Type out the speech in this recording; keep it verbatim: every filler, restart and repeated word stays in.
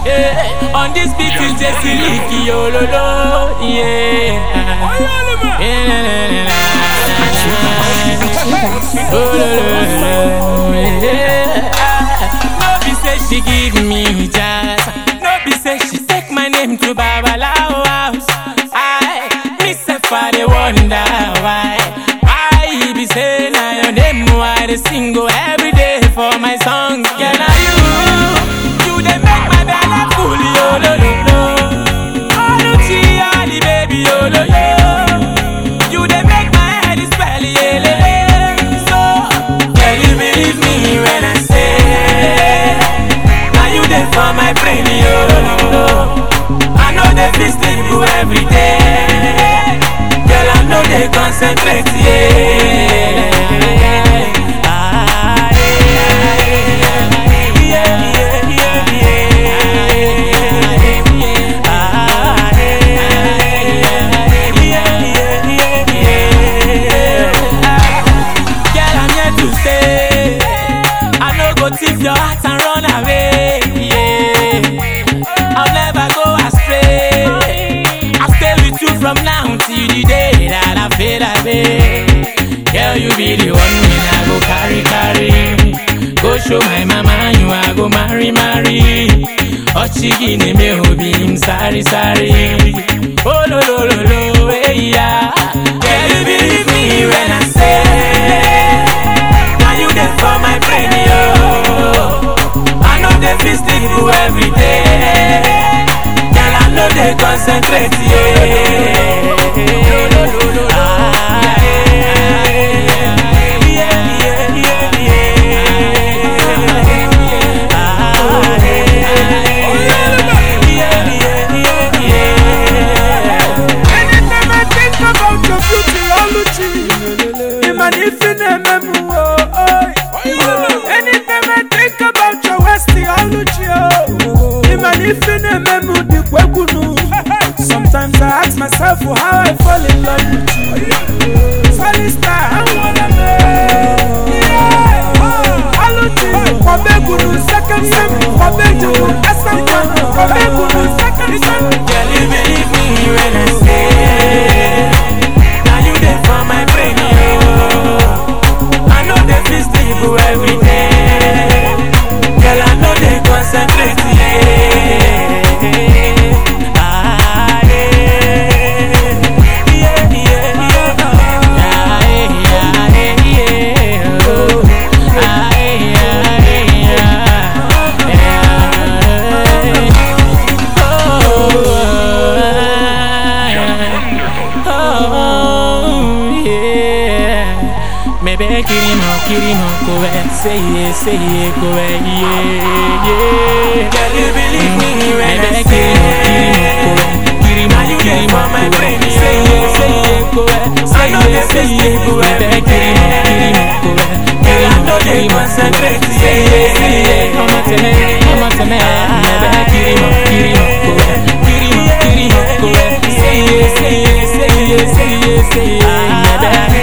Yeah. On this beat is just Leaky, yo, lo, lo, yeah. Yeah. Oh, lo, lo, yeah. No be say she give me jazz. No be say she take my name to Babalawo house. I miss her for the wonder why. Why be say now your name why they sing go every day for my songs. Can I you? You they make my belly full, yo lo lo lo. Oh no chi ali baby, yo lo lo. You they make my head is spell, yeah le le. So can you believe me when I say now you there for my brain, yo lo lo. I know they feel stable every day. Girl, I know they concentrate, yeah. Ah, yeah, yeah, yeah, yeah, yeah. Ah, yeah, yeah, yeah, yeah. Girl, I'm here to stay. I know go thief your heart and run away, yeah. I'll never go astray. I'll stay with you from now till the day that I fade away. Girl, you be the one when I go carry, carry. Go show my mama you I go marry, marry. Ochigi ne me obi him sorry, sorry. Oh lo lo lo lo, hey yeah. Girl, you believe me when I say now you there for my brain, yo. I know they feel stable every day. Girl, I know they concentrate, yeah. Ah, yeah, yeah, yeah, yeah. Ah, yeah, yeah, yeah, yeah. Anytime I think about your beauty, Oluchi, Imanifine memu, oh. Anytime I think about your Westie, Oluchi, oh. Imanifine memu di kwekunu. Sometimes I ask myself for how I fall in love with you. Solid star, I wanna know. Yeah, Oluchi, Kwabegunu, second sem, Kwabegunu, Asampan, Kwabegunu, second sem. Girl, you believe me when I say now you there for my brain, yo. I know they feel stable every day. Girl, I know they concentrate, yeah. Ah, yeah, yeah, yeah, yeah. Ah, yeah, yeah, yeah. Oh, ah, yeah, yeah, yeah. Oh, yeah. Maybe Kirimo, Kirimo, go and say it, say it, go and yeah, yeah. Girl, you believe me when I say Kirimo, Kirimo, Kirimo, for my brain, say it, say it, go and say it, say it, go and Kirimo, Kirimo, go and girl, I know they concentrate, say it, say it, come on to me, come on to me, maybe Kirimo, Kirimo, go and Kirimo, Kirimo, go and say it, say it, say it, say it, say it, maybe